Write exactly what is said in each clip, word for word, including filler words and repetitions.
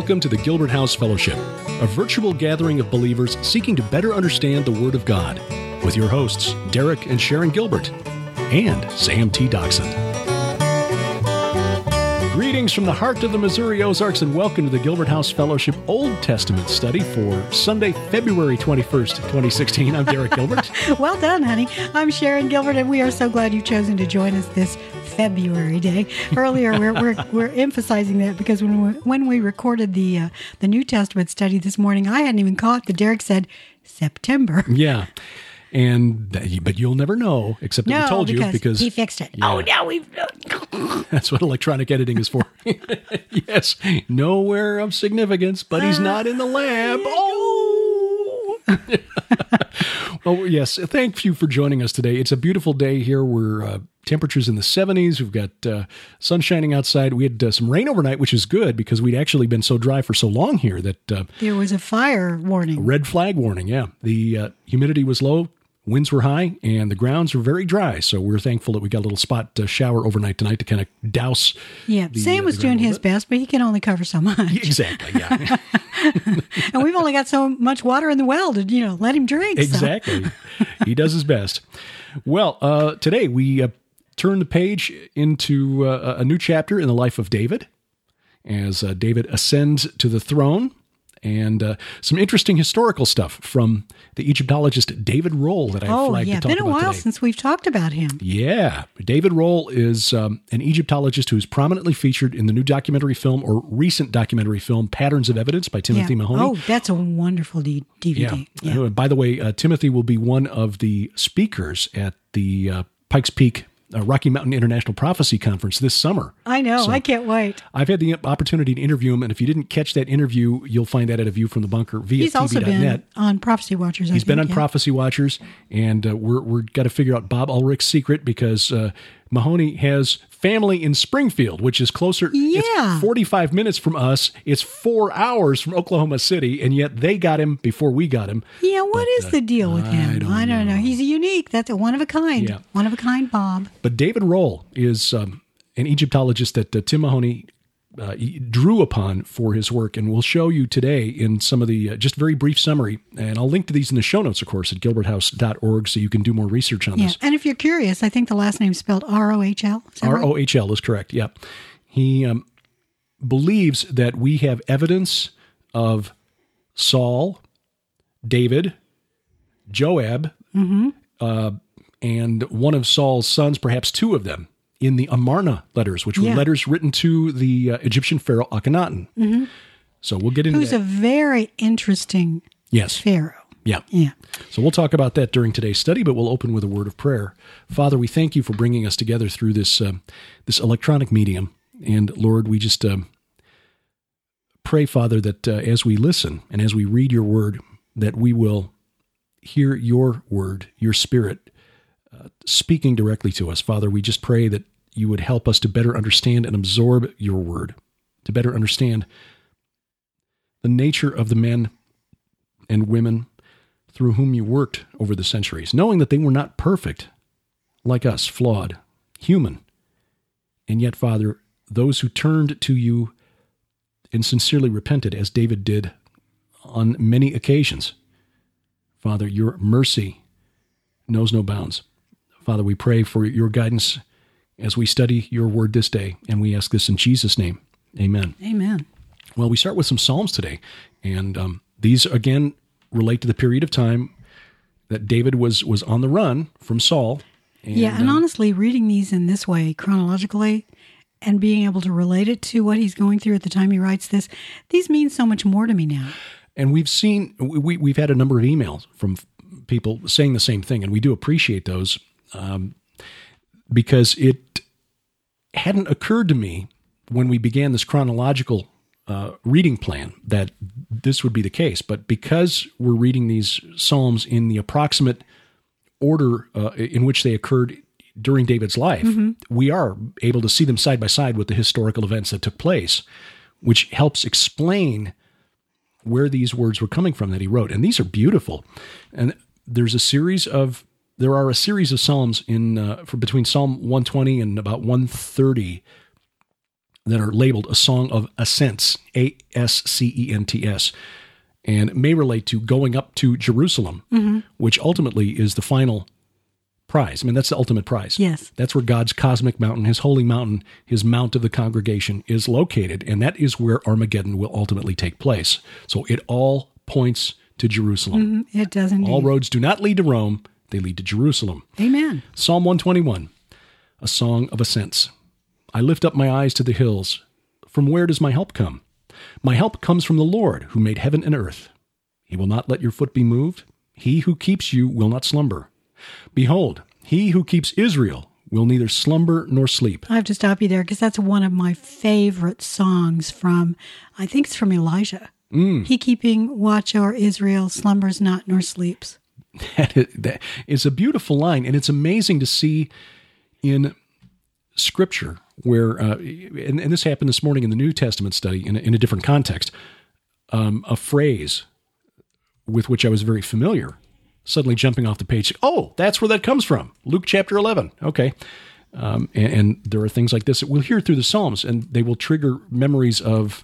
Welcome to the Gilbert House Fellowship, a virtual gathering of believers seeking to better understand the Word of God, with your hosts, Derek and Sharon Gilbert, and Sam T. Doxson. Greetings from the heart of the Missouri Ozarks, and welcome to the Gilbert House Fellowship Old Testament study for Sunday, February twenty-first, twenty sixteen. I'm Derek Gilbert. Well done, honey. I'm Sharon Gilbert, and we are so glad you've chosen to join us this February day. Earlier, we're we're, we're emphasizing that because when we, when we recorded the uh, the New Testament study this morning, I hadn't even caught that Derek said September. Yeah. And but you'll never know, except that no, we told because you because he fixed it. Yeah. Oh, now we've. That's what electronic editing is for. Yes, nowhere of significance, but he's not in the lab. Oh. Well, yes. Thank you for joining us today. It's a beautiful day here. We're uh, temperatures in the seventies. We've got uh, sun shining outside. We had uh, some rain overnight, which is good because we'd actually been so dry for so long here that uh, there was a fire warning. A red flag warning. Yeah, the uh, humidity was low. Winds were high, and the grounds were very dry, so we're thankful that we got a little spot uh, shower overnight tonight to kind of douse. Yeah, the, Sam uh, was doing his best, but he can only cover so much. Exactly, yeah. And we've only got so much water in the well to, you know, let him drink. Exactly. So. He does his best. Well, uh, today we uh, turn the page into uh, a new chapter in the life of David as uh, David ascends to the throne. And uh, some interesting historical stuff from the Egyptologist David Roll that I oh, flagged yeah. to talk Been a about while today. since we've talked about him. Yeah. David Roll is um, an Egyptologist who is prominently featured in the new documentary film or recent documentary film Patterns of Evidence by Timothy yeah. Mahoney. Oh, that's a wonderful D- DVD. Yeah. Yeah. Uh, by the way, uh, Timothy will be one of the speakers at the uh, Pikes Peak Uh, Rocky Mountain International Prophecy Conference this summer. I know. So I can't wait. I've had the opportunity to interview him, and if you didn't catch that interview, you'll find that at A View from the Bunker via He's T V also dot been net. on Prophecy Watchers. I He's think, been on yeah. Prophecy Watchers, and uh, we're we're got to figure out Bob Ulrich's secret because uh, Mahoney has family in Springfield, which is closer. Yeah. It's forty-five minutes from us. It's four hours from Oklahoma City, and yet they got him before we got him. Yeah, what But, is uh, the deal with I him? don't I don't know. know. He's a unique. That's a one of a kind. Yeah. One of a kind, Bob. But David Roll is um, an Egyptologist that uh, Tim Mahoney uh, drew upon for his work, and we'll show you today in some of the uh, just very brief summary. And I'll link to these in the show notes, of course, at gilbert house dot org, so you can do more research on Yeah, this. and if you're curious, I think the last name's spelled R O H L. R O H L is correct, yeah. He um, believes that we have evidence of Saul, David, Joab, Mm-hmm. uh, and one of Saul's sons, perhaps two of them, in the Amarna letters, which were Yeah. letters written to the uh, Egyptian pharaoh Akhenaten. Mm-hmm. So we'll get into Who's that. a very interesting yes. pharaoh. Yeah. Yeah. So we'll talk about that during today's study, but we'll open with a word of prayer. Father, we thank you for bringing us together through this uh, this electronic medium. And Lord, we just uh, pray, Father, that uh, as we listen and as we read your word, that we will hear your word, your spirit, uh, speaking directly to us. Father, we just pray that you would help us to better understand and absorb your word, to better understand the nature of the men and women through whom you worked over the centuries, knowing that they were not perfect, like us, flawed, human. And yet, Father, those who turned to you and sincerely repented, as David did on many occasions, Father, your mercy knows no bounds. Father, we pray for your guidance as we study your word this day, and we ask this in Jesus' name. Amen. Amen. Well, we start with some Psalms today, and um, these, again, relate to the period of time that David was was on the run from Saul. And, yeah, and um, honestly, reading these in this way, chronologically, and being able to relate it to what he's going through at the time he writes this, these mean so much more to me now. And we've seen, we, we've had a number of emails from people saying the same thing, and we do appreciate those um, because it hadn't occurred to me when we began this chronological uh, reading plan that this would be the case. But because we're reading these Psalms in the approximate order uh, in which they occurred during David's life, mm-hmm. we are able to see them side by side with the historical events that took place, which helps explain where these words were coming from that he wrote. And these are beautiful. And there's a series of, there are a series of Psalms in, uh, for between Psalm one twenty and about one thirty that are labeled a song of ascents, A S C E N T S, and may relate to going up to Jerusalem, mm-hmm. which ultimately is the final prize. I mean, that's the ultimate prize. Yes. That's where God's cosmic mountain, his holy mountain, his mount of the congregation is located, and that is where Armageddon will ultimately take place. So it all points to Jerusalem. Mm-hmm. It does indeed. All roads do not lead to Rome, they lead to Jerusalem. Amen. Psalm one twenty-one, a song of ascents. I lift up my eyes to the hills. From where does my help come? My help comes from the Lord, who made heaven and earth. He will not let your foot be moved. He who keeps you will not slumber. Behold, he who keeps Israel will neither slumber nor sleep. I have to stop you there because that's one of my favorite songs from, I think it's from Elijah. Mm. He keeping watch o'er Israel, slumbers not nor sleeps. That is, that is a beautiful line, and it's amazing to see in Scripture where, uh, and, and this happened this morning in the New Testament study in a, in a different context, um, a phrase with which I was very familiar, suddenly jumping off the page. Oh, that's where that comes from. Luke chapter eleven. Okay. Um, and, and there are things like this that we'll hear through the Psalms, and they will trigger memories of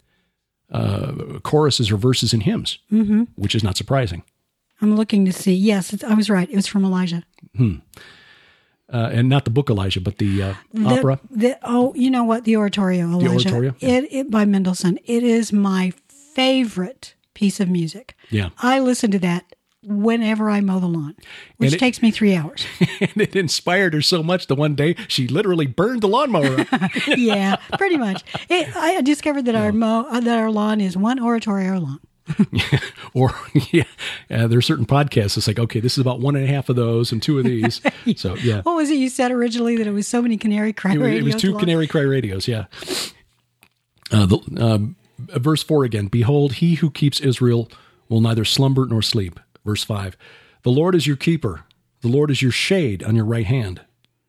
uh, choruses or verses in hymns, mm-hmm. which is not surprising. I'm looking to see. Yes, it's, I was right. It was from Elijah. Hmm. Uh, and not the book Elijah, but the, uh, the opera. The, oh, you know what? The oratorio Elijah. The oratorio? Yeah. It, it, by Mendelssohn. It is my favorite piece of music. Yeah. I listen to that whenever I mow the lawn, which it, takes me three hours. And it inspired her so much the one day she literally burned the lawnmower up. Yeah, pretty much. It, I discovered that, yeah. our mow, uh, that our lawn is one oratorio long. Or, yeah, uh, there are certain podcasts. It's like, okay, this is about one and a half of those and two of these. So, yeah. What was it you said originally that it was so many canary cry it, radios? It was two long? canary cry radios, yeah. Uh, the, um, verse four again, behold, he who keeps Israel will neither slumber nor sleep. Verse five, the Lord is your keeper. The Lord is your shade on your right hand.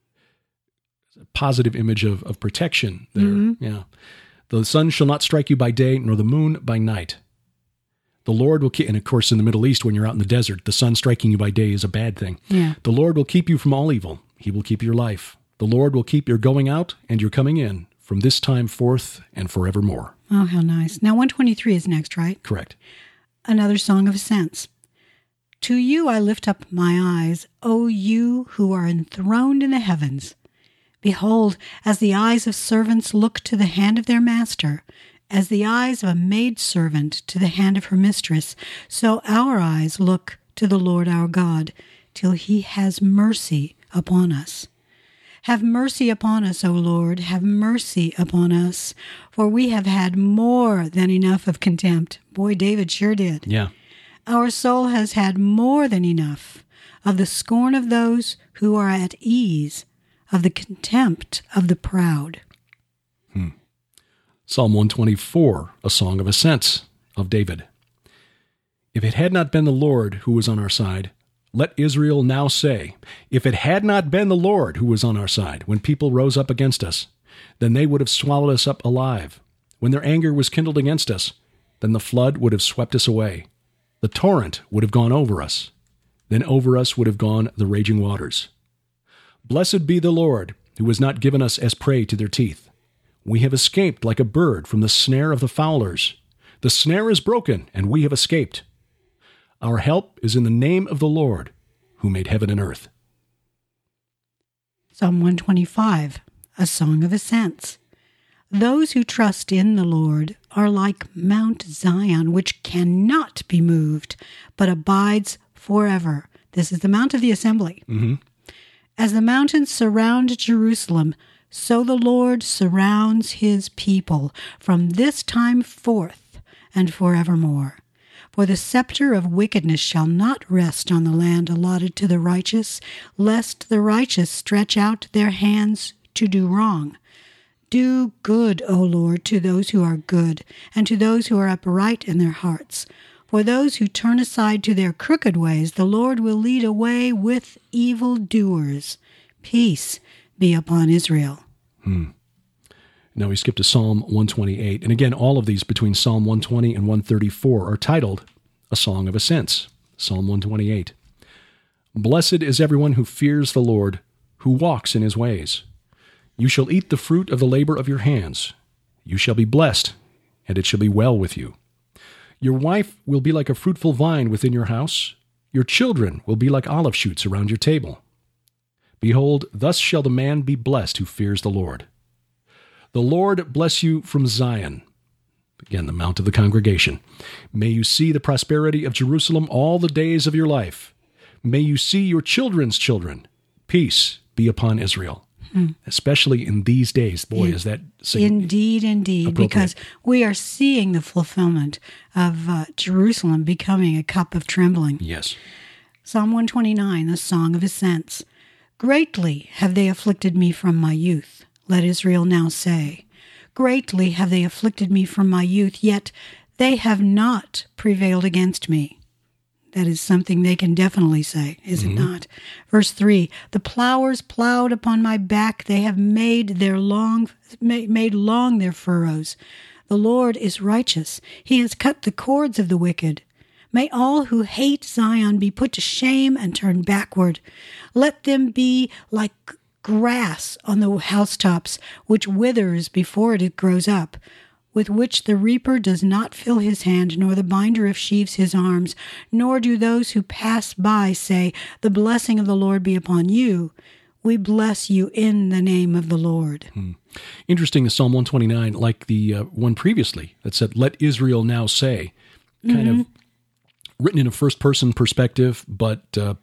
A positive image of, of protection there. Mm-hmm. Yeah. The sun shall not strike you by day, nor the moon by night. The Lord will keep, and of course in the Middle East, when you're out in the desert, the sun striking you by day is a bad thing. Yeah. The Lord will keep you from all evil. He will keep your life. The Lord will keep your going out and your coming in from this time forth and forevermore. Oh, how nice. Now one twenty-three is next, right? Correct. Another song of ascents. To you I lift up my eyes, O you who are enthroned in the heavens. Behold, as the eyes of servants look to the hand of their master, as the eyes of a maidservant to the hand of her mistress, so our eyes look to the Lord our God, till he has mercy upon us. Have mercy upon us, O Lord, have mercy upon us, for we have had more than enough of contempt. Boy, David sure did. Yeah. Our soul has had more than enough of the scorn of those who are at ease, of the contempt of the proud. Hmm. Psalm one twenty-four, a song of ascents of David. If it had not been the Lord who was on our side, let Israel now say, if it had not been the Lord who was on our side, when people rose up against us, then they would have swallowed us up alive. When their anger was kindled against us, then the flood would have swept us away. The torrent would have gone over us. Then over us would have gone the raging waters. Blessed be the Lord, who has not given us as prey to their teeth. We have escaped like a bird from the snare of the fowlers. The snare is broken, and we have escaped. Our help is in the name of the Lord, who made heaven and earth. Psalm one twenty-five, a song of ascents. Those who trust in the Lord are like Mount Zion, which cannot be moved, but abides forever. This is the Mount of the Assembly. Mm-hmm. As the mountains surround Jerusalem, so the Lord surrounds his people from this time forth and forevermore. For the scepter of wickedness shall not rest on the land allotted to the righteous, lest the righteous stretch out their hands to do wrong. Do good, O Lord, to those who are good, and to those who are upright in their hearts. For those who turn aside to their crooked ways, the Lord will lead away with evildoers. Peace be upon Israel. Hmm. Now we skip to Psalm one twenty-eight. And again, all of these between Psalm one twenty and one thirty-four are titled A Song of Ascents. Psalm one twenty-eight. Blessed is everyone who fears the Lord, who walks in his ways. You shall eat the fruit of the labor of your hands. You shall be blessed, and it shall be well with you. Your wife will be like a fruitful vine within your house. Your children will be like olive shoots around your table. Behold, thus shall the man be blessed who fears the Lord. The Lord bless you from Zion. Again, the mount of the congregation. May you see the prosperity of Jerusalem all the days of your life. May you see your children's children. Peace be upon Israel. Hmm. Especially in these days. Boy, in, is that Indeed, indeed, because we are seeing the fulfillment of uh, Jerusalem becoming a cup of trembling. Yes. Psalm one twenty-nine, the Song of Ascents. Greatly have they afflicted me from my youth, let Israel now say. Greatly have they afflicted me from my youth, yet they have not prevailed against me. That is something they can definitely say, is mm-hmm. it not? Verse three, the plowers plowed upon my back, they have made their long made long their furrows. The Lord is righteous, he has cut the cords of the wicked. May all who hate Zion be put to shame and turn backward. Let them be like grass on the housetops, which withers before it grows up, with which the reaper does not fill his hand, nor the binder of sheaves his arms, nor do those who pass by say, the blessing of the Lord be upon you. We bless you in the name of the Lord. Hmm. Interesting, Psalm one twenty-nine, like the uh, one previously that said, let Israel now say, kind mm-hmm. of written in a first-person perspective, but uh,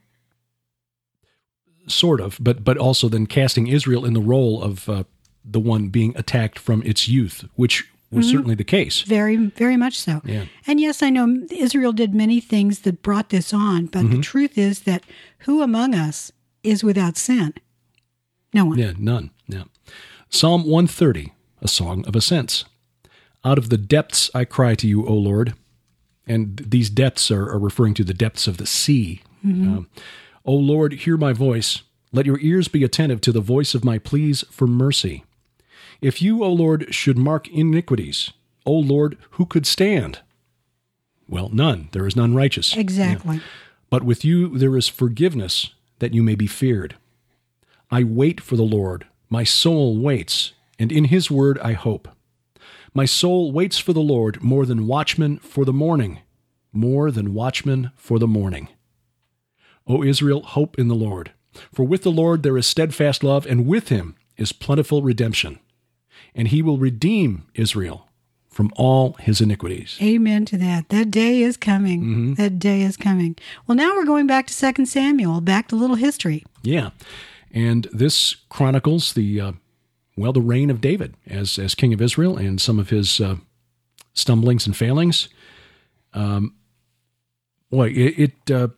sort of, but but also then casting Israel in the role of uh, the one being attacked from its youth, which was mm-hmm. certainly the case. Very, very much so. Yeah. And yes, I know Israel did many things that brought this on, but mm-hmm. the truth is that who among us is without sin? No one. Yeah, none. Yeah. Psalm one thirty, a song of ascents. Out of the depths I cry to you, O Lord. And these depths are, are referring to the depths of the sea. Mm-hmm. Um, O Lord, hear my voice. Let your ears be attentive to the voice of my pleas for mercy. If you, O Lord, should mark iniquities, O Lord, who could stand? Well, none. There is none righteous. Exactly. Yeah. But with you there is forgiveness, that you may be feared. I wait for the Lord. My soul waits, and in his word I hope. My soul waits for the Lord more than watchmen for the morning, more than watchmen for the morning. O Israel, hope in the Lord. For with the Lord there is steadfast love, and with him is plentiful redemption. And he will redeem Israel from all his iniquities. Amen to that. That day is coming. Mm-hmm. That day is coming. Well, now we're going back to Second Samuel, back to a little history. Yeah. And this chronicles the, uh, well, the reign of David as as king of Israel and some of his uh, stumblings and failings. Um, boy, it, it uh,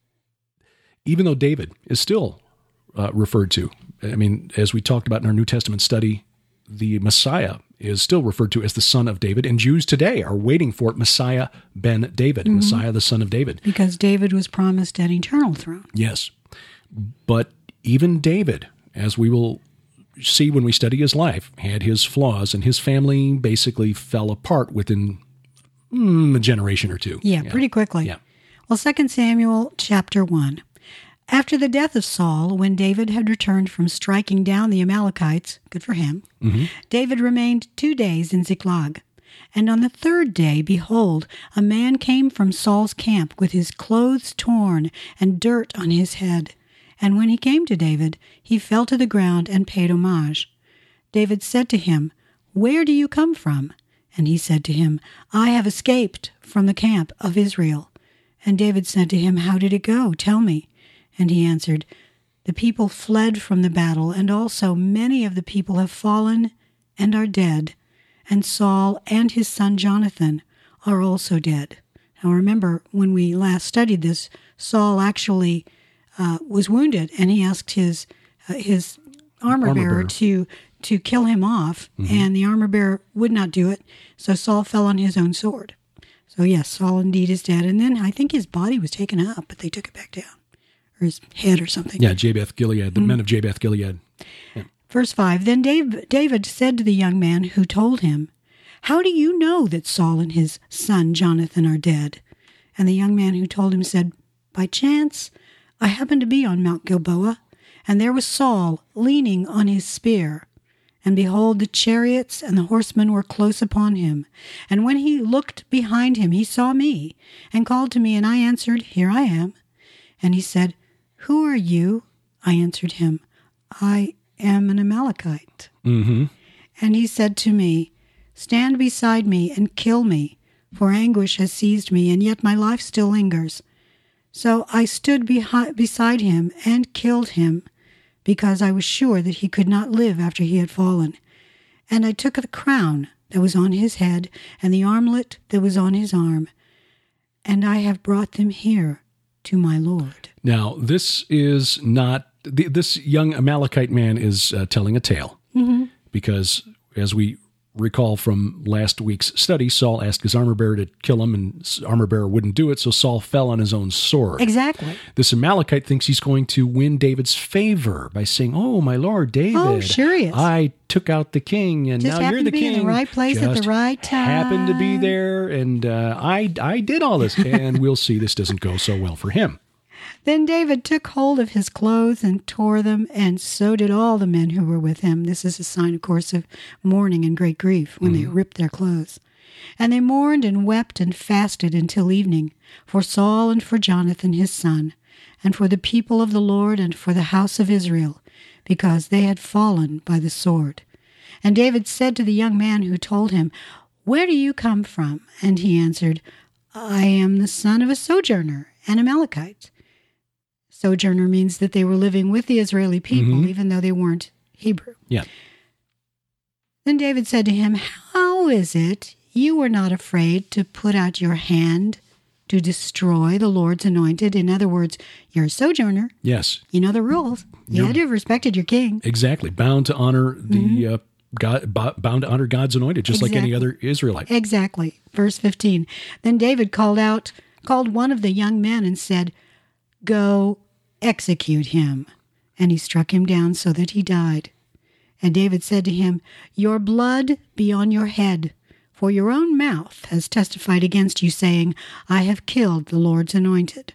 even though David is still uh, referred to, I mean, as we talked about in our New Testament study, the Messiah is still referred to as the son of David, and Jews today are waiting for Messiah ben David, mm-hmm. Messiah the son of David. Because David was promised an eternal throne. Yes. But even David, as we will see when we study his life, had his flaws, and his family basically fell apart within mm, a generation or two. Yeah, yeah, pretty quickly. Yeah. Well, Second Samuel chapter one. After the death of Saul, when David had returned from striking down the Amalekites, good for him, mm-hmm. David remained two days in Ziklag. And on the third day, behold, a man came from Saul's camp with his clothes torn and dirt on his head. And when he came to David, he fell to the ground and paid homage. David said to him, Where do you come from? And he said to him, I have escaped from the camp of Israel. And David said to him, How did it go? Tell me. And he answered, The people fled from the battle, and also many of the people have fallen and are dead, and Saul and his son Jonathan are also dead. Now remember, when we last studied this, Saul actually uh, was wounded, and he asked his uh, his armor, armor bearer, bearer to to kill him off, mm-hmm. and the armor bearer would not do it, so Saul fell on his own sword. So yes, Saul indeed is dead, and then I think his body was taken up, but they took it back down. Or his head or something. Yeah, Jabesh Gilead, the mm-hmm. men of Jabesh Gilead. Yeah. Verse five, Then Dave, David said to the young man who told him, How do you know that Saul and his son Jonathan are dead? And the young man who told him said, By chance, I happened to be on Mount Gilboa, and there was Saul leaning on his spear. And behold, the chariots and the horsemen were close upon him. And when he looked behind him, he saw me, and called to me, and I answered, Here I am. And he said, Who are you? I answered him, I am an Amalekite. Mm-hmm. And he said to me, Stand beside me and kill me, for anguish has seized me, and yet my life still lingers. So I stood behi- beside him and killed him, because I was sure that he could not live after he had fallen. And I took the crown that was on his head and the armlet that was on his arm, and I have brought them here to my Lord. Now, this is not, th- this young Amalekite man is uh, telling a tale, Mm-hmm. because as we recall from last week's study, Saul asked his armor bearer to kill him, and his armor bearer wouldn't do it, so Saul fell on his own sword. Exactly. This Amalekite thinks he's going to win David's favor by saying, "Oh, my lord David, Oh, sure he is. I took out the king, and Just now you're happened the to be king. in the right place at the Just right time. Happened to be there, and uh, I I did all this." And we'll see this doesn't go so well for him. Then David took hold of his clothes and tore them, and so did all the men who were with him. This is a sign, of course, of mourning and great grief when they ripped their clothes. And they mourned and wept and fasted until evening, for Saul and for Jonathan his son, and for the people of the Lord and for the house of Israel, because they had fallen by the sword. And David said to the young man who told him, Where do you come from? And he answered, I am the son of a sojourner, an Amalekite. Sojourner means that they were living with the Israeli people, Mhm. even though they weren't Hebrew. Yeah. Then David said to him, How is it you were not afraid to put out your hand to destroy the Lord's anointed? In other words, you're a sojourner. Yes, You know the rules. You You're- had to have respected your king. exactly. Bound to honor the uh, God, bo- bound to honor God's anointed, just like any Exactly. other Israelite. Exactly. Verse fifteen. Then David called out, called one of the young men and said, Go execute him. And he struck him down so that he died. And David said to him, Your blood be on your head, for your own mouth has testified against you, saying, I have killed the Lord's anointed.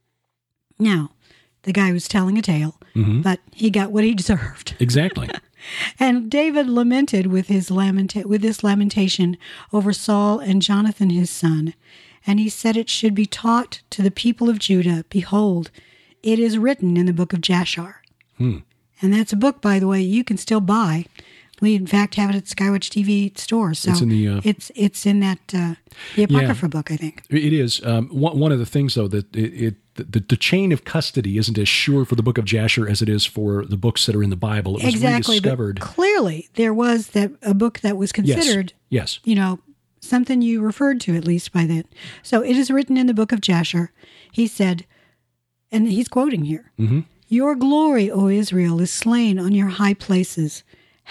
Now, the guy was telling a tale, Mhm. but he got what he deserved. Exactly. And David lamented with his lamenta- with this lamentation over Saul and Jonathan his son. And he said it should be taught to the people of Judah, Behold, it is written in the book of Jashar. Hmm. And that's a book, by the way, you can still buy. We, in fact, have it at Skywatch T V stores. So It's in the, uh, it's it's in that uh, the Apocrypha book, I think. It is. Um, one, one of the things, though, that it, it the, the chain of custody isn't as sure for the book of Jasher as it is for the books that are in the Bible. It was Exactly. rediscovered. But clearly, there was that a book that was considered, Yes. you know, something you referred to at least by then. So it is written in the book of Jasher. He said, and he's quoting here, Mhm. Your glory, O Israel, is slain on your high places.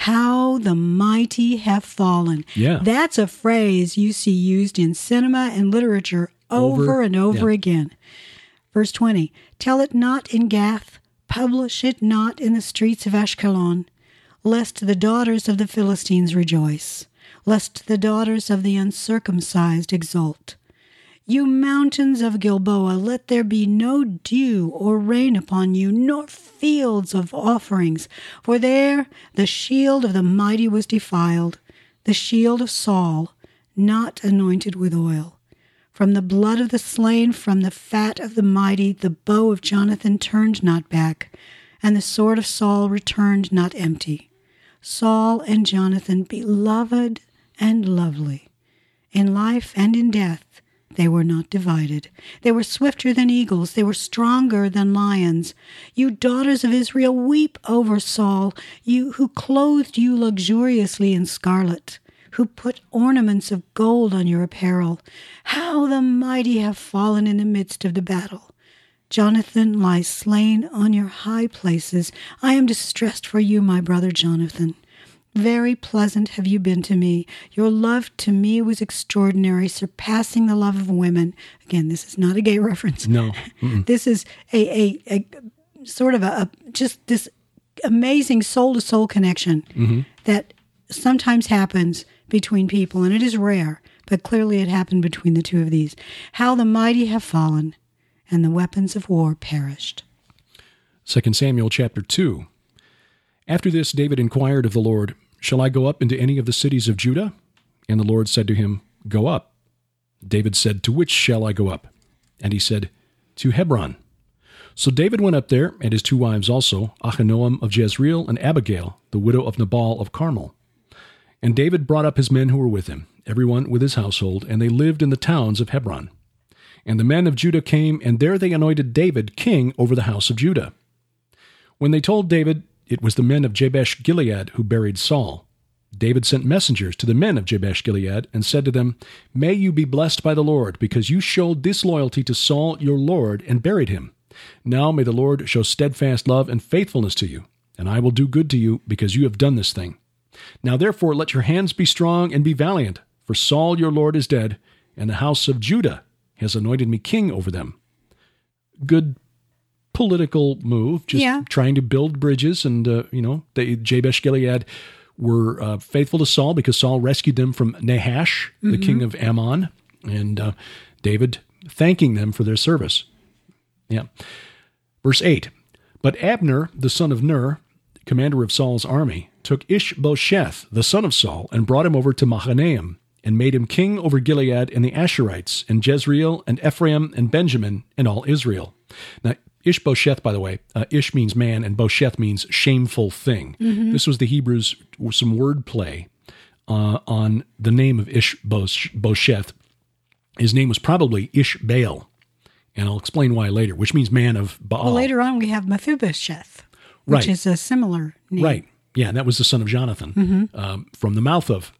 How the mighty have fallen. Yeah. That's a phrase you see used in cinema and literature over, Over, and over yeah. again. Verse twenty, Tell it not in Gath, publish it not in the streets of Ashkelon, lest the daughters of the Philistines rejoice, lest the daughters of the uncircumcised exult. You mountains of Gilboa, let there be no dew or rain upon you, nor fields of offerings, for there the shield of the mighty was defiled, the shield of Saul, not anointed with oil. From the blood of the slain, from the fat of the mighty, the bow of Jonathan turned not back, and the sword of Saul returned not empty. Saul and Jonathan, beloved and lovely, in life and in death, they were not divided. They were swifter than eagles. They were stronger than lions. You daughters of Israel, weep over Saul, you who clothed you luxuriously in scarlet, who put ornaments of gold on your apparel. How the mighty have fallen in the midst of the battle. Jonathan lies slain on your high places. I am distressed for you, my brother Jonathan. Very pleasant have you been to me. Your love to me was extraordinary, surpassing the love of women. Again, this is not a gay reference. No. Mm-mm. This is a, a, a sort of a, a just this amazing soul-to-soul connection Mm-hmm. that sometimes happens between people, and it is rare, but clearly it happened between the two of these. How the mighty have fallen, and the weapons of war perished. Second Samuel chapter two. After this, David inquired of the Lord, shall I go up into any of the cities of Judah? And the Lord said to him, Go up. David said, To which shall I go up? And he said, To Hebron. So David went up there, and his two wives also, Ahinoam of Jezreel and Abigail, the widow of Nabal of Carmel. And David brought up his men who were with him, everyone with his household, and they lived in the towns of Hebron. And the men of Judah came, and there they anointed David king over the house of Judah. When they told David it was the men of Jabesh Gilead who buried Saul, David sent messengers to the men of Jabesh Gilead and said to them, May you be blessed by the Lord, because you showed disloyalty to Saul your Lord and buried him. Now may the Lord show steadfast love and faithfulness to you, and I will do good to you, because you have done this thing. Now therefore let your hands be strong and be valiant, for Saul your Lord is dead, and the house of Judah has anointed me king over them. Good political move, just yeah. trying to build bridges, and, uh, you know, they, Jabesh Gilead were uh, faithful to Saul because Saul rescued them from Nahash, mm-hmm. the king of Ammon, and uh, David thanking them for their service. Yeah. Verse eight, But Abner, the son of Ner, commander of Saul's army, took Ishbosheth, the son of Saul, and brought him over to Mahanaim, and made him king over Gilead and the Asherites, and Jezreel, and Ephraim, and Benjamin, and all Israel. Now, Ishbosheth, by the way, uh, Ish means man, and Bosheth means shameful thing. Mm-hmm. This was the Hebrews, some wordplay uh, on the name of Ishbosheth. His name was probably Ishbaal. And I'll explain why later, which means man of Baal. Well, later on we have Mephibosheth, which right. is a similar name. Right. Yeah, and that was the son of Jonathan, mm-hmm. um, from the mouth of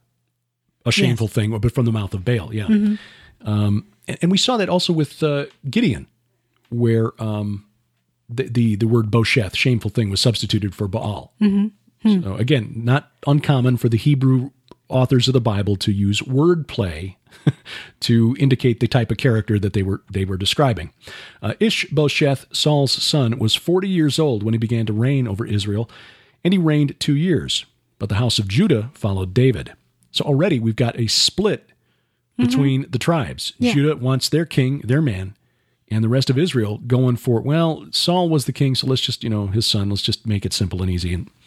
a shameful yes. thing, but from the mouth of Baal, yeah. Mm-hmm. Um, and, and we saw that also with uh, Gideon, where um, the, the the word Bosheth, shameful thing, was substituted for Baal. Mm-hmm. So again, not uncommon for the Hebrew authors of the Bible to use wordplay to indicate the type of character that they were they were describing. Uh, Ishbosheth, Saul's son, was forty years old when he began to reign over Israel, and he reigned two years. But the house of Judah followed David. So already we've got a split between mm-hmm. the tribes. Yeah. Judah wants their king, their man, and the rest of Israel going for, well, Saul was the king, so let's just, you know, his son, let's just make it simple and easy and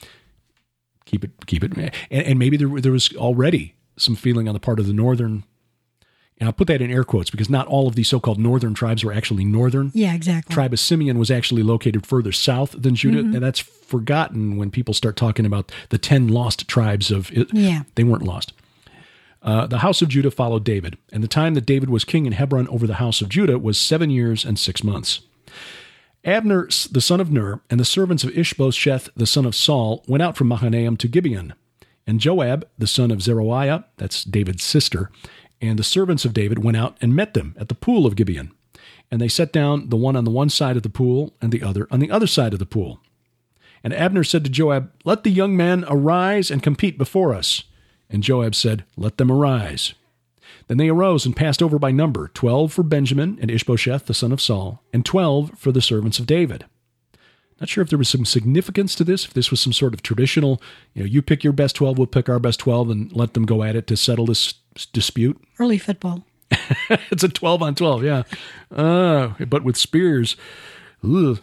keep it, keep it. And, and maybe there, there was already some feeling on the part of the northern, and I'll put that in air quotes because not all of these so-called northern tribes were actually northern. Yeah, exactly. Tribe of Simeon was actually located further south than Judah, mm-hmm. and that's forgotten when people start talking about the ten lost tribes of it. Yeah. They weren't lost. Uh, the house of Judah followed David, and the time that David was king in Hebron over the house of Judah was seven years and six months. Abner, the son of Ner, and the servants of Ishbosheth, the son of Saul, went out from Mahanaim to Gibeon. And Joab, the son of Zeruiah, that's David's sister, and the servants of David went out and met them at the pool of Gibeon. And they sat down, the one on the one side of the pool and the other on the other side of the pool. And Abner said to Joab, Let the young men arise and compete before us. And Joab said, Let them arise. Then they arose and passed over by number, twelve for Benjamin and Ishbosheth, the son of Saul, and twelve for the servants of David. Not sure if there was some significance to this, if this was some sort of traditional, you know, you pick your best twelve, we'll pick our best twelve, and let them go at it to settle this dispute. Early football. It's a twelve on twelve, yeah. Uh, but with spears. Ugh.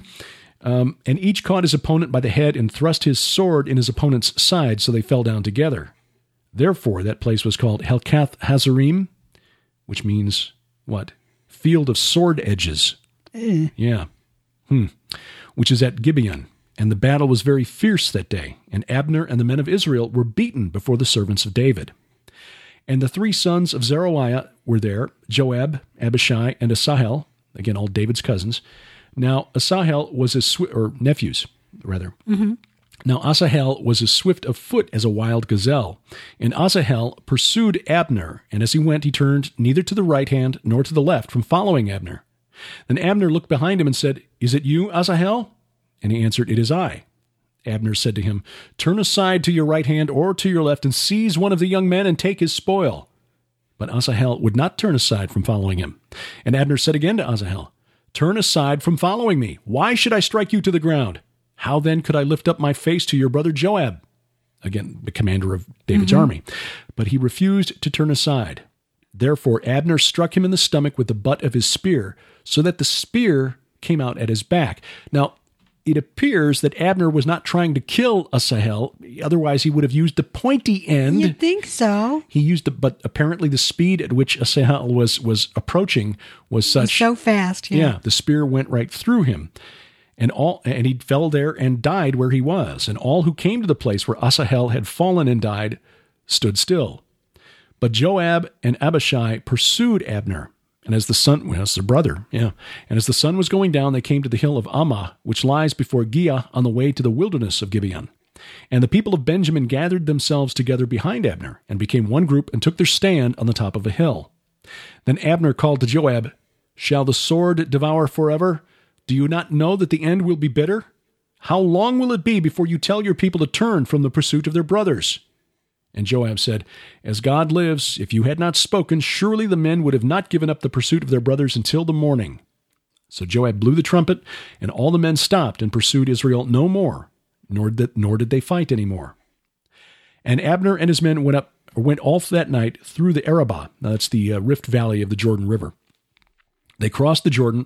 Um, and each caught his opponent by the head and thrust his sword in his opponent's side, so they fell down together. Therefore, that place was called Helkath Hazarim, which means, what? Field of sword edges. Mm. Yeah. Hmm. Which is at Gibeon. And the battle was very fierce that day, and Abner and the men of Israel were beaten before the servants of David. And the three sons of Zeruiah were there, Joab, Abishai, and Asahel, again, all David's cousins. Now, Asahel was as swift, or nephews, rather. Mm-hmm. Now, Asahel was as swift of foot as a wild gazelle, and Asahel pursued Abner, and as he went, he turned neither to the right hand nor to the left from following Abner. Then Abner looked behind him and said, Is it you, Asahel? And he answered, It is I. Abner said to him, Turn aside to your right hand or to your left and seize one of the young men and take his spoil. But Asahel would not turn aside from following him. And Abner said again to Asahel, Turn aside from following me. Why should I strike you to the ground? How then could I lift up my face to your brother Joab? Again, the commander of David's mm-hmm. army. But he refused to turn aside. Therefore Abner struck him in the stomach with the butt of his spear, so that the spear came out at his back. Now, it appears that Abner was not trying to kill Asahel. Otherwise, he would have used the pointy end. You'd think so. He used the, but apparently the speed at which Asahel was was approaching was such so fast. Yeah. yeah, the spear went right through him, and all and he fell there and died where he was. And all who came to the place where Asahel had fallen and died stood still. But Joab and Abishai pursued Abner. And as the sun, well, it's their brother, yeah. And as the sun was going down, they came to the hill of Ammah, which lies before Giah on the way to the wilderness of Gibeon. And the people of Benjamin gathered themselves together behind Abner, and became one group, and took their stand on the top of a hill. Then Abner called to Joab, "Shall the sword devour forever? Do you not know that the end will be bitter? How long will it be before you tell your people to turn from the pursuit of their brothers?" And Joab said, "As God lives, if you had not spoken, surely the men would have not given up the pursuit of their brothers until the morning." So Joab blew the trumpet, and all the men stopped and pursued Israel no more, nor did, nor did they fight any more. And Abner and his men went up, or went off that night through the Arabah. Now that's the uh, Rift Valley of the Jordan River. They crossed the Jordan,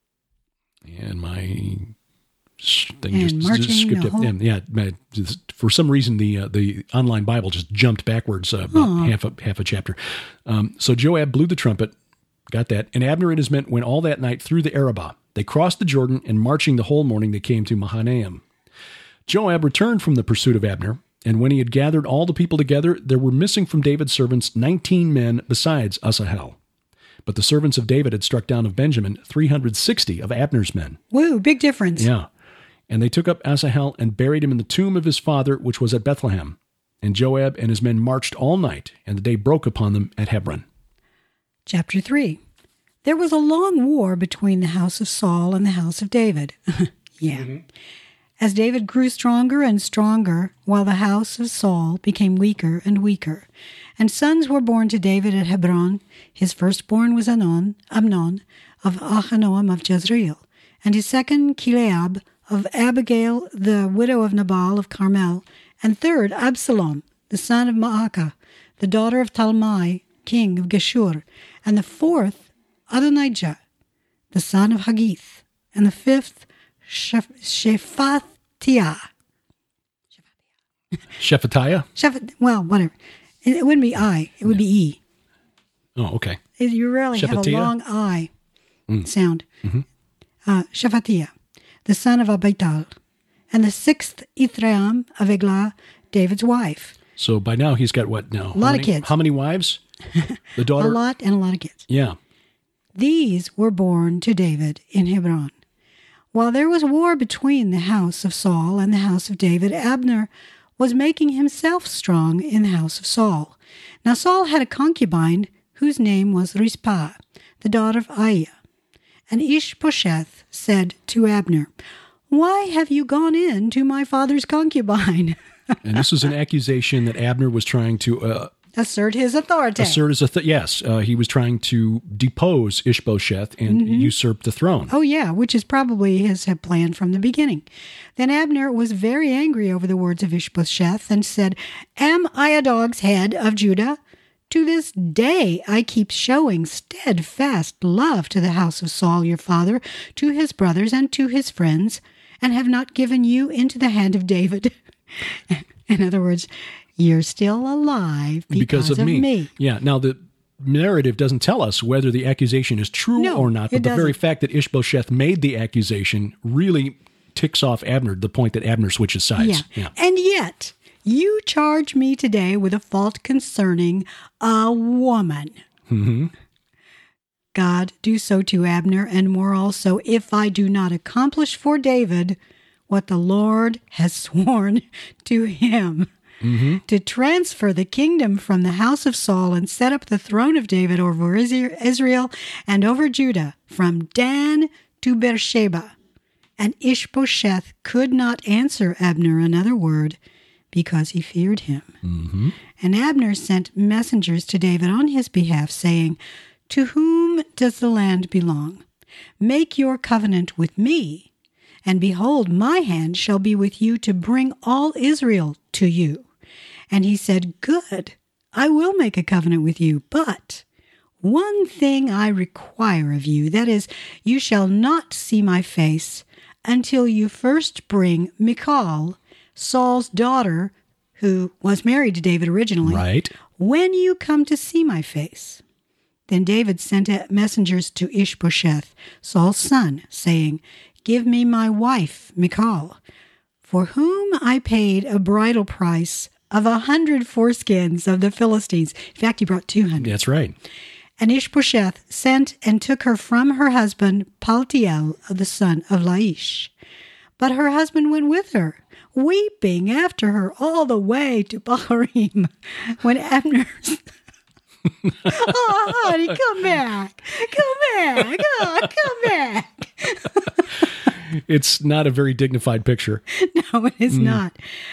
and my thing and just, marching just skipped the up. whole- And yeah, my- for some reason the uh, the online Bible just jumped backwards uh, about Aw. half a half a chapter. Um, so Joab blew the trumpet, got that, and Abner and his men went all that night through the Arabah. They crossed the Jordan, and marching the whole morning, they came to Mahanaim. Joab returned from the pursuit of Abner, and when he had gathered all the people together, there were missing from David's servants nineteen men besides Asahel. But the servants of David had struck down of Benjamin three hundred sixty of Abner's men. Woo, big difference. Yeah. And they took up Asahel and buried him in the tomb of his father, which was at Bethlehem. And Joab and his men marched all night, and the day broke upon them at Hebron. Chapter three. There was a long war between the house of Saul and the house of David. yeah. Mm-hmm. As David grew stronger and stronger, while the house of Saul became weaker and weaker. And sons were born to David at Hebron. His firstborn was Amnon, Amnon of Ahinoam of Jezreel, and his second Chileab of Abigail, the widow of Nabal of Carmel, and third Absalom, the son of Maacah, the daughter of Talmai, king of Geshur, and the fourth Adonijah, the son of Haggith, and the fifth Sheph- Shephatiah. Shephatiah? Sheph- well, whatever. It, it wouldn't be I. It would be E. Oh, okay. It- you really have a Shephatiah? long I Mm. sound. Mhm. Uh, Shephatiah, the son of Abital, and the sixth Ithream of Eglah, David's wife. So by now he's got what now? A lot How of many- kids. How many wives? The A daughter? lot and a lot of kids. Yeah. These were born to David in Hebron. While there was war between the house of Saul and the house of David, Abner was making himself strong in the house of Saul. Now Saul had a concubine whose name was Rizpah, the daughter of Aiah. And Ishbosheth said to Abner, "Why have you gone in to my father's concubine?" And this is an accusation that Abner was trying to uh, Assert his authority. assert as a th- yes, uh, he was trying to depose Ishbosheth and Mm-hmm. usurp the throne. Oh, yeah, which is probably his plan from the beginning. Then Abner was very angry over the words of Ishbosheth and said, "Am I a dog's head of Judah? To this day I keep showing steadfast love to the house of Saul your father, to his brothers and to his friends, and have not given you into the hand of David." In other words, you're still alive because, because of, me. Yeah. Now the narrative doesn't tell us whether the accusation is true No, or not, it but the very doesn't. fact that Ishbosheth made the accusation really ticks off Abner, the point that Abner switches sides. Yeah. And yet, you charge me today with a fault concerning a woman. Mm-hmm. God, do so to Abner, and more also, if I do not accomplish for David what the Lord has sworn to him, Mm-hmm. to transfer the kingdom from the house of Saul and set up the throne of David over Israel and over Judah, from Dan to Beersheba. And Ishbosheth could not answer Abner another word, because he feared him. Mm-hmm. And Abner sent messengers to David on his behalf, saying, "To whom does the land belong? Make your covenant with me, and behold, my hand shall be with you to bring all Israel to you." And he said, "Good, I will make a covenant with you, but one thing I require of you, that is, you shall not see my face until you first bring Michal, Saul's daughter, who was married to David originally, Right. when you come to see my face. Then David sent messengers to Ishbosheth, Saul's son, saying, Give me my wife, Michal, for whom I paid a bridal price of a hundred foreskins of the Philistines. In fact, he brought two hundred. That's right. And Ishbosheth sent and took her from her husband, Paltiel, the son of Laish. But her husband went with her, weeping after her all the way to Bahurim. When Abner... oh, honey, come back. Come back. Oh, come back. It's not a very dignified picture. No, it is mm. not.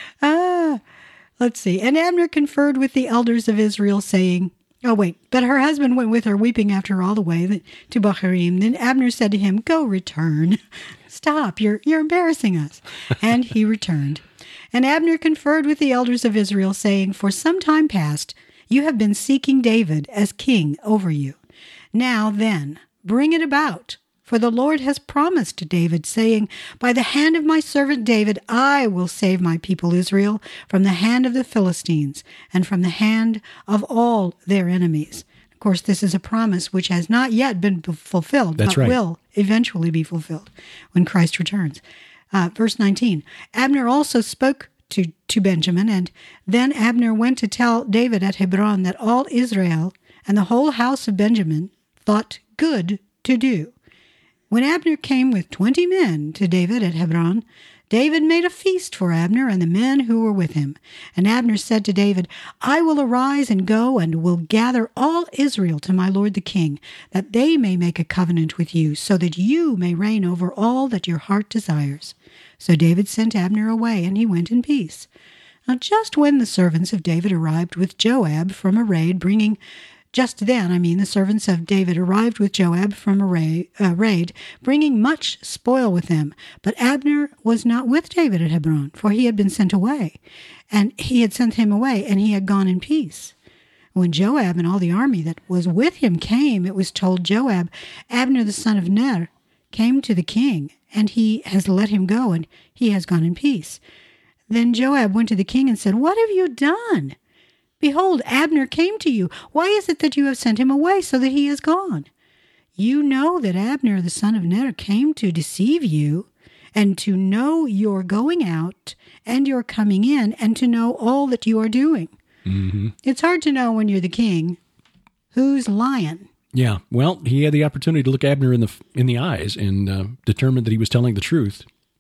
Ah, let's see. And Abner conferred with the elders of Israel, saying... Oh, wait, but her husband went with her, weeping after her all the way to Bahurim. Then Abner said to him, Go return. Stop, you're you're embarrassing us. And he returned. And Abner conferred with the elders of Israel, saying, For some time past you have been seeking David as king over you. Now then, bring it about. For the Lord has promised to David, saying, By the hand of my servant David I will save my people Israel from the hand of the Philistines and from the hand of all their enemies. Of course, this is a promise which has not yet been fulfilled, That's but right. will eventually be fulfilled when Christ returns. Uh, verse nineteen, Abner also spoke to, to Benjamin, and then Abner went to tell David at Hebron that all Israel and the whole house of Benjamin thought good to do. When Abner came with twenty men to David at Hebron, David made a feast for Abner and the men who were with him. And Abner said to David, I will arise and go and will gather all Israel to my lord the king, that they may make a covenant with you, so that you may reign over all that your heart desires. So David sent Abner away, and he went in peace. Now just when the servants of David arrived with Joab from a raid, bringing Just then, I mean, the servants of David arrived with Joab from a raid, uh, raid, bringing much spoil with them. But Abner was not with David at Hebron, for he had been sent away, and he had sent him away, and he had gone in peace. When Joab and all the army that was with him came, it was told Joab, Abner the son of Ner came to the king, and he has let him go, and he has gone in peace. Then Joab went to the king and said, What have you done? Behold, Abner came to you. Why is it that you have sent him away so that he is gone? You know that Abner the son of Ner came to deceive you, and to know your going out and your coming in, and to know all that you are doing. Mm-hmm. It's hard to know when you're the king who's lying. Yeah, well, he had the opportunity to look Abner in the in the eyes and uh, determined that he was telling the truth.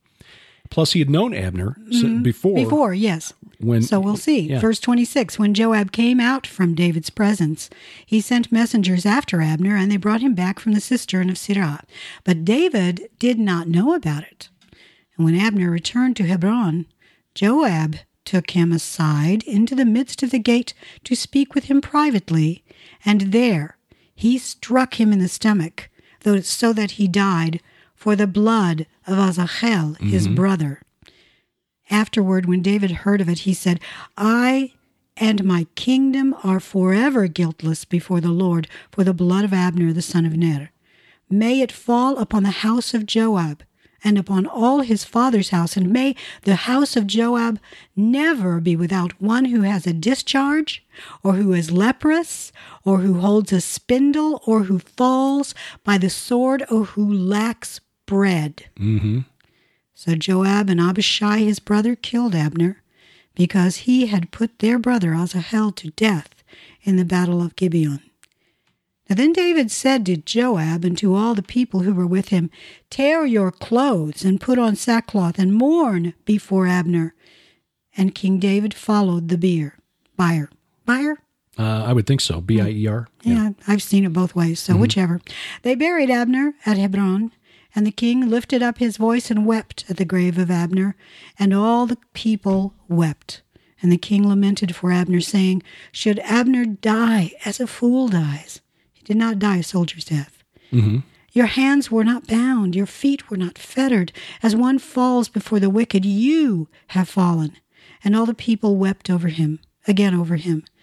Plus, he had known Abner mm-hmm. before. Before, yes. When, so we'll see. Yeah. Verse twenty-six, when Joab came out from David's presence, he sent messengers after Abner, and they brought him back from the cistern of Sirah. But David did not know about it. And when Abner returned to Hebron, Joab took him aside into the midst of the gate to speak with him privately, and there he struck him in the stomach, though so that he died, for the blood of Asahel, mm-hmm. his brother. Afterward, when David heard of it, he said, I and my kingdom are forever guiltless before the Lord for the blood of Abner the son of Ner. May it fall upon the house of Joab and upon all his father's house, and may the house of Joab never be without one who has a discharge, or who is leprous, or who holds a spindle, or who falls by the sword, or who lacks bread. Mm-hmm. So Joab and Abishai his brother killed Abner, because he had put their brother Asahel to death in the battle of Gibeon. Now then David said to Joab and to all the people who were with him, Tear your clothes and put on sackcloth and mourn before Abner. And King David followed the bier. Bier. Bier? Uh, I would think so. B I E R. Yeah, yeah, I've seen it both ways, so mm-hmm. whichever. They buried Abner at Hebron, and the king lifted up his voice and wept at the grave of Abner, and all the people wept. And the king lamented for Abner, saying, Should Abner die as a fool dies? He did not die a soldier's death. Mm-hmm. Your hands were not bound, your feet were not fettered. As one falls before the wicked, you have fallen. And all the people wept over him, again over him.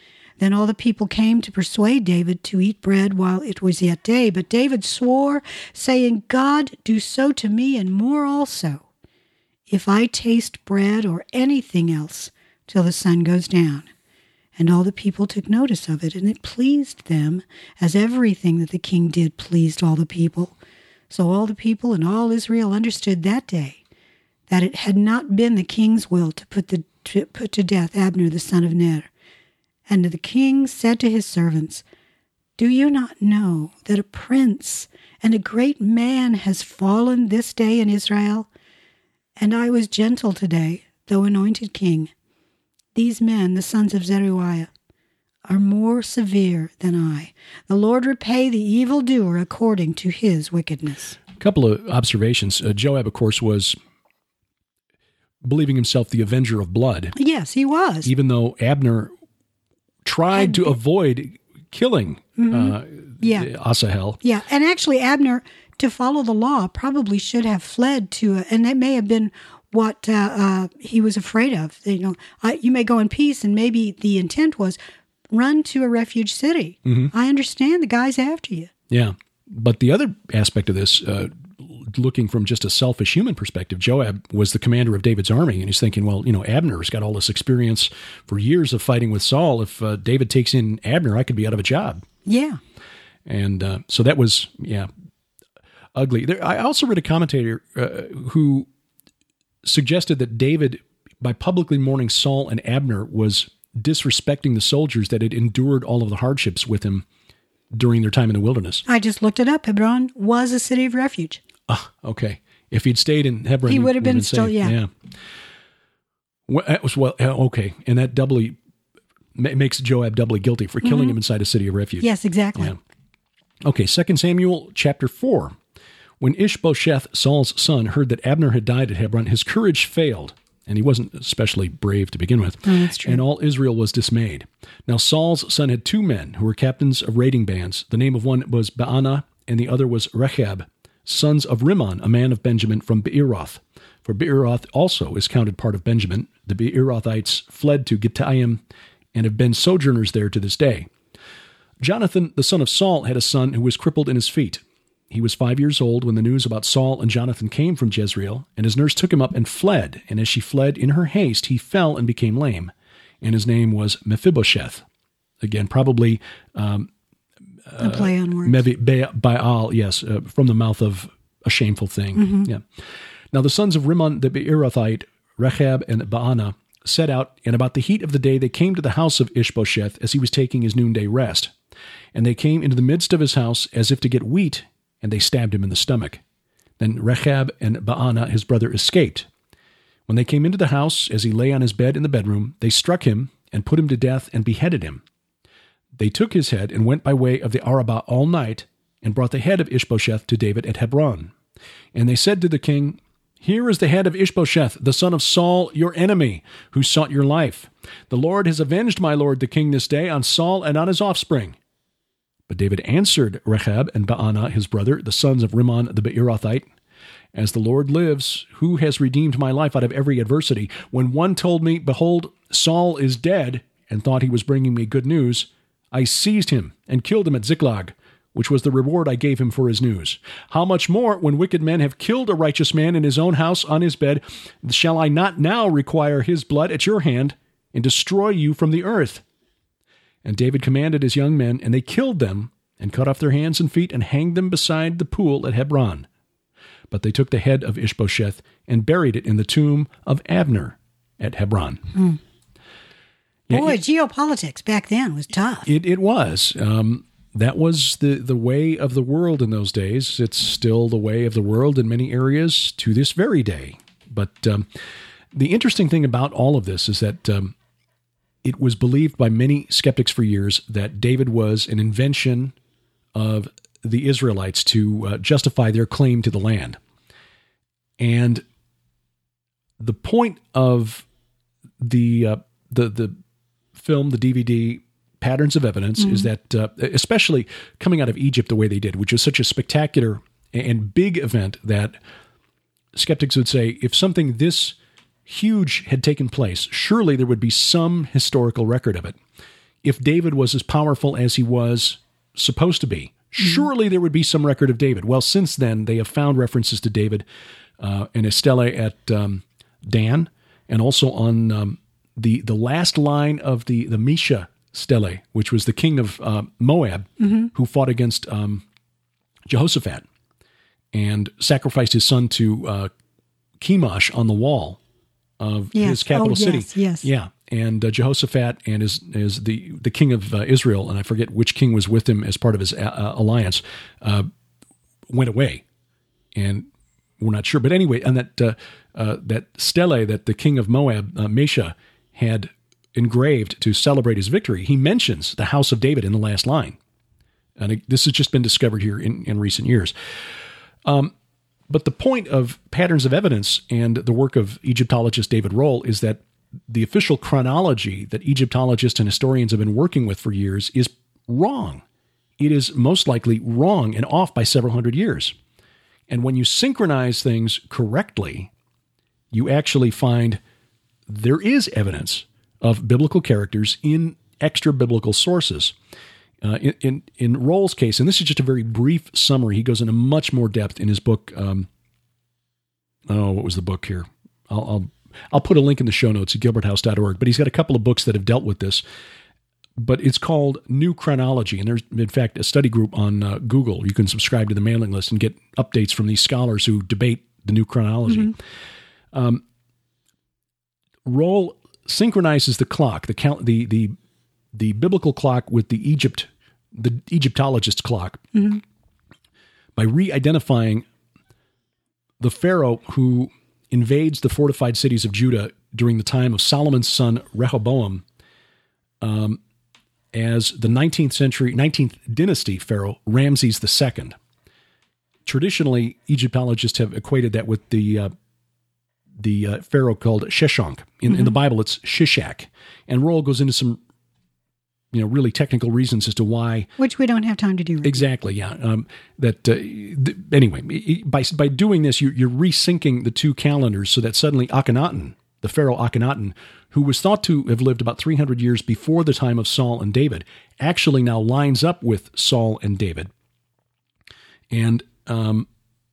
Then all the people came to persuade David to eat bread while it was yet day. But David swore, saying, God, do so to me and more also, if I taste bread or anything else till the sun goes down. And all the people took notice of it, and it pleased them, as everything that the king did pleased all the people. So all the people and all Israel understood that day that it had not been the king's will to put the to put to death Abner the son of Ner. And the king said to his servants, Do you not know that a prince and a great man has fallen this day in Israel? And I was gentle today, though anointed king. These men, the sons of Zeruiah, are more severe than I. The Lord repay the evildoer according to his wickedness. A couple of observations. Uh, Joab, of course, was believing himself the avenger of blood. Yes, he was. Even though Abner tried and, to avoid killing mm-hmm. uh, yeah. Asahel. Yeah, and actually Abner, to follow the law, probably should have fled to, a, and that may have been what uh, uh, he was afraid of. You know, I, you may go in peace, and maybe the intent was run to a refuge city. Mm-hmm. I understand the guy's after you. Yeah, but the other aspect of this, uh, looking from just a selfish human perspective, Joab was the commander of David's army, and he's thinking, well, you know, Abner's got all this experience for years of fighting with Saul. If uh, David takes in Abner, I could be out of a job. Yeah. And uh, so that was, yeah, ugly. There, I also read a commentator uh, who suggested that David, by publicly mourning Saul and Abner, was disrespecting the soldiers that had endured all of the hardships with him during their time in the wilderness. I just looked it up. Hebron was a city of refuge. Ah, okay. If he'd stayed in Hebron, he would have been, been still, safe. yeah. yeah. Well, that was, well, okay. And that doubly makes Joab doubly guilty for killing mm-hmm. him inside a city of refuge. Yes, exactly. Yeah. Okay, Second Samuel chapter four. When Ishbosheth, Saul's son, heard that Abner had died at Hebron, his courage failed, and he wasn't especially brave to begin with. Oh, that's true. And all Israel was dismayed. Now Saul's son had two men who were captains of raiding bands. The name of one was Baanah, and the other was Rechab, sons of Rimmon, a man of Benjamin from Beeroth. For Beeroth also is counted part of Benjamin. The Beerothites fled to Gittaim and have been sojourners there to this day. Jonathan, the son of Saul, had a son who was crippled in his feet. He was five years old when the news about Saul and Jonathan came from Jezreel, and his nurse took him up and fled. And as she fled in her haste, he fell and became lame. And his name was Mephibosheth. Again, probably um, a play on words. Mevi, Be, Baal, yes, uh, from the mouth of a shameful thing. Mm-hmm. Yeah. Now the sons of Rimmon the Beerothite, Rechab and Baanah, set out, and about the heat of the day they came to the house of Ishbosheth as he was taking his noonday rest. And they came into the midst of his house as if to get wheat, and they stabbed him in the stomach. Then Rechab and Baanah, his brother, escaped. When they came into the house, as he lay on his bed in the bedroom, they struck him and put him to death and beheaded him. They took his head and went by way of the Arabah all night and brought the head of Ishbosheth to David at Hebron. And they said to the king, Here is the head of Ishbosheth, the son of Saul, your enemy, who sought your life. The Lord has avenged my lord the king this day on Saul and on his offspring. But David answered Rechab and Baanah, his brother, the sons of Rimmon the Beerothite, As the Lord lives, who has redeemed my life out of every adversity? When one told me, Behold, Saul is dead, and thought he was bringing me good news, I seized him and killed him at Ziklag, which was the reward I gave him for his news. How much more, when wicked men have killed a righteous man in his own house on his bed, shall I not now require his blood at your hand and destroy you from the earth? And David commanded his young men, and they killed them, and cut off their hands and feet, and hanged them beside the pool at Hebron. But they took the head of Ishbosheth, and buried it in the tomb of Abner at Hebron. Mm. Yeah, Boy, it, geopolitics back then was tough. It, it was. Um, that was the, the way of the world in those days. It's still the way of the world in many areas to this very day. But um, the interesting thing about all of this is that um, it was believed by many skeptics for years that David was an invention of the Israelites to uh, justify their claim to the land. And the point of the uh, the the film, the D V D, Patterns of Evidence, mm-hmm. is that, uh, especially coming out of Egypt the way they did, which is such a spectacular and big event that skeptics would say, if something this huge had taken place, surely there would be some historical record of it. if David was as powerful as he was supposed to be, surely there would be some record of David. Well, since then, they have found references to David uh, in a stele at um, Dan, and also on um, the the last line of the, the Mesha stele, which was the king of uh, Moab, mm-hmm. who fought against um, Jehoshaphat and sacrificed his son to uh, Chemosh on the wall of yes. his capital oh, city. Yes, yes. Yeah. And uh, Jehoshaphat and his, is the, the king of uh, Israel, and I forget which king was with him as part of his uh, alliance, uh, went away. And we're not sure. But anyway, and that uh, uh, that stele that the king of Moab, uh, Mesha, had engraved to celebrate his victory, he mentions the house of David in the last line. And it, this has just been discovered here in, in recent years. Um, but the point of Patterns of Evidence and the work of Egyptologist David Rohl is that the official chronology that Egyptologists and historians have been working with for years is wrong. It is most likely wrong and off by several hundred years. And when you synchronize things correctly, you actually find there is evidence of biblical characters in extra-biblical sources. Uh, in, in in Rohl's case, and this is just a very brief summary, he goes into much more depth in his book. Um, oh, what was the book here? I'll, I'll I'll put a link in the show notes at gilbert house dot org, but he's got a couple of books that have dealt with this. But it's called New Chronology, and there's, in fact, a study group on uh, Google. You can subscribe to the mailing list and get updates from these scholars who debate the new chronology. Mm-hmm. Um, Rohl synchronizes the clock, the count, the the the biblical clock with the Egypt, the Egyptologist clock, mm-hmm. by re-identifying the Pharaoh who invades the fortified cities of Judah during the time of Solomon's son Rehoboam, um, as the nineteenth century, nineteenth dynasty Pharaoh Ramses the Second. Traditionally, Egyptologists have equated that with the uh, the uh, Pharaoh called Sheshonk. In, mm-hmm. in the Bible, it's Shishak. And Rohl goes into some, you know, really technical reasons as to why. Which we don't have time to do right Exactly, yeah. Um, that uh, th- anyway, by by doing this, you, you're resyncing the two calendars so that suddenly Akhenaten, the Pharaoh Akhenaten, who was thought to have lived about three hundred years before the time of Saul and David, actually now lines up with Saul and David. And um,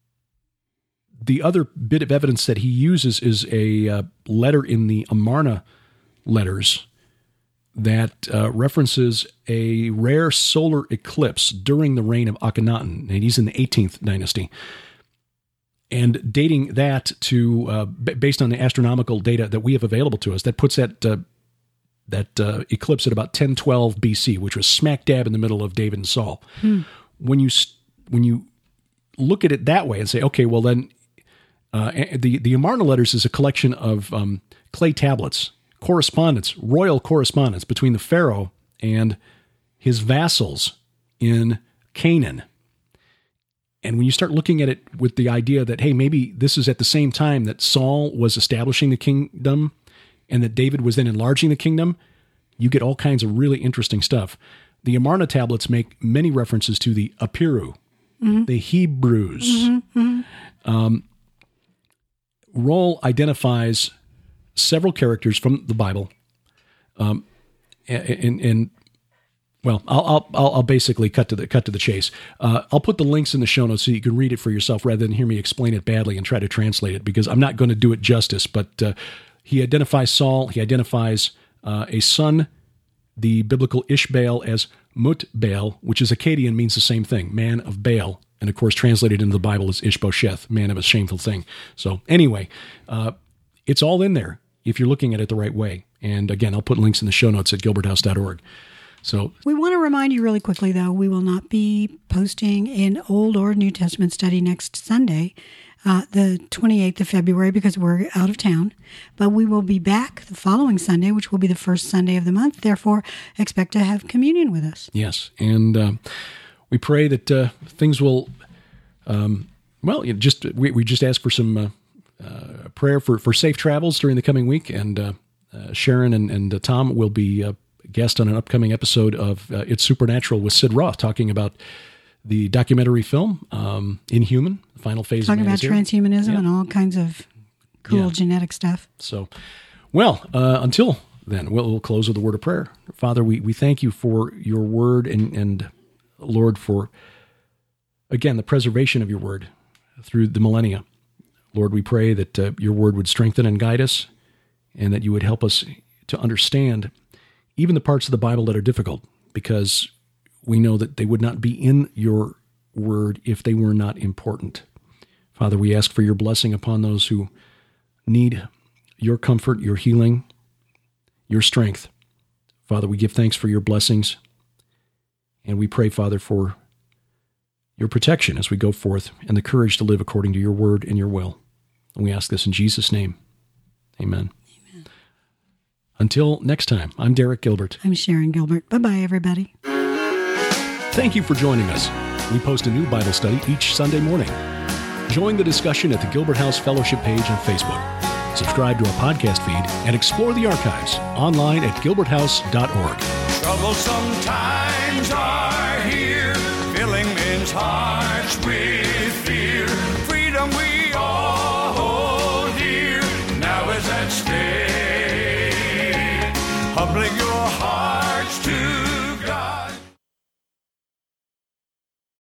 the other bit of evidence that he uses is a uh, letter in the Amarna letters that uh, references a rare solar eclipse during the reign of Akhenaten, and he's in the eighteenth dynasty. And dating that to, uh, b- based on the astronomical data that we have available to us, that puts that uh, that uh, eclipse at about ten twelve B C, which was smack dab in the middle of David and Saul. Hmm. When you when you look at it that way and say, okay, well then, uh, the the Amarna letters is a collection of um, clay tablets, correspondence, royal correspondence between the Pharaoh and his vassals in Canaan. And when you start looking at it with the idea that, hey, maybe this is at the same time that Saul was establishing the kingdom and that David was then enlarging the kingdom, you get all kinds of really interesting stuff. The Amarna tablets make many references to the Apiru, mm-hmm. the Hebrews. Mm-hmm, mm-hmm. Um, Rohl identifies several characters from the Bible, um, and, and well, I'll, I'll I'll basically cut to the cut to the chase. Uh, I'll put the links in the show notes so you can read it for yourself rather than hear me explain it badly and try to translate it, because I'm not going to do it justice. But uh, he identifies Saul. He identifies uh, a son, the biblical Ishbaal, as Mutbaal, which is Akkadian, means the same thing, man of Baal. And of course, translated into the Bible as Ishbosheth, man of a shameful thing. So anyway, uh, it's all in there if you're looking at it the right way. And again, I'll put links in the show notes at gilbert house dot org. So we want to remind you really quickly, though, we will not be posting an Old or New Testament study next Sunday, uh, the twenty-eighth of February, because we're out of town. But we will be back the following Sunday, which will be the first Sunday of the month. Therefore, expect to have communion with us. Yes, and uh, we pray that uh, things will, um, well, you know, just we, we just ask for some uh, uh, prayer for, for safe travels during the coming week. And uh, uh, Sharon and, and uh, Tom will be uh, guest on an upcoming episode of uh, It's Supernatural with Sid Roth, talking about the documentary film um, Inhuman, the final phase talking of about transhumanism, yeah. and all kinds of cool yeah. genetic stuff. So, well, uh, until then. We'll, we'll close with a word of prayer. Father, we, we thank you for your word and, and, Lord, for, again, the preservation of your word through the millennia. Lord, we pray that uh, your word would strengthen and guide us, and that you would help us to understand even the parts of the Bible that are difficult, because we know that they would not be in your word if they were not important. Father, we ask for your blessing upon those who need your comfort, your healing, your strength. Father, we give thanks for your blessings, and we pray, Father, for your protection as we go forth and the courage to live according to your word and your will. And we ask this in Jesus' name. Amen. Amen. Until next time, I'm Derek Gilbert. I'm Sharon Gilbert. Bye-bye, everybody. Thank you for joining us. We post a new Bible study each Sunday morning. Join the discussion at the Gilbert House Fellowship page on Facebook. Subscribe to our podcast feed and explore the archives online at gilbert house dot org. Troublesome times are here, filling men's hearts with fear. Freedom we all hold dear, now is at stake. Humbling your heart.